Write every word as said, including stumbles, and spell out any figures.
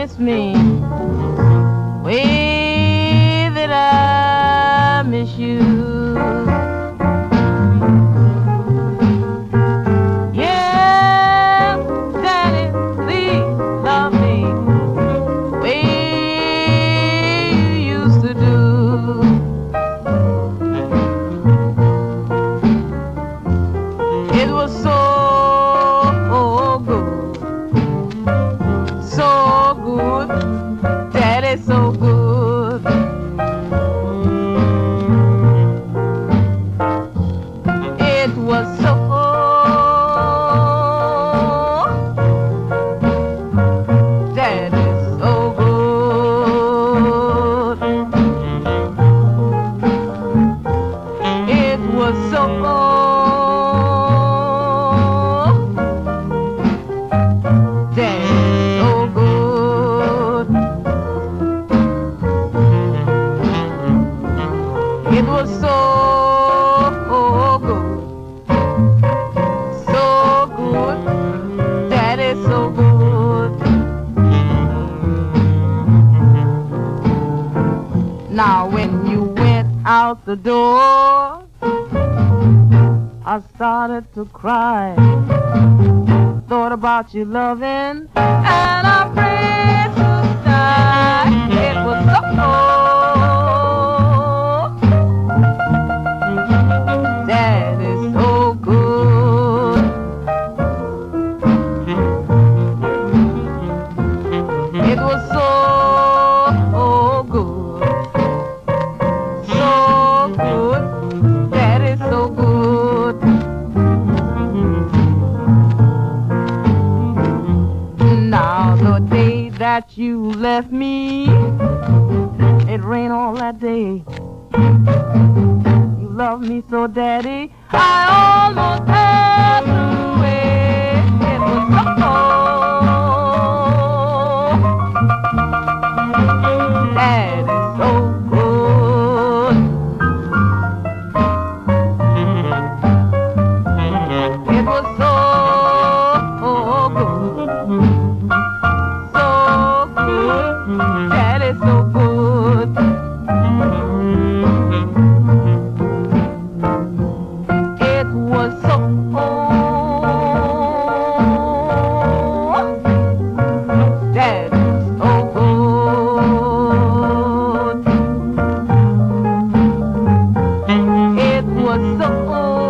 miss me, way that I miss you. Yeah, Daddy, please love me, way you used to do. It was so good, so good, Daddy, so good. It was so, Daddy, so good. It was so, Daddy, so good. It was so good, so good, Daddy, so good. Now when you went out the door, I started to cry. Thought about your loving, and I prayed to die. It was so That is so good. It was so good, so good, that is so good. Now the day that you left me, it rained all that day. You love me so, Daddy, I almost passed away. It was so that is so good. It was so good, so good, that is so good. It was so that is so good. It was so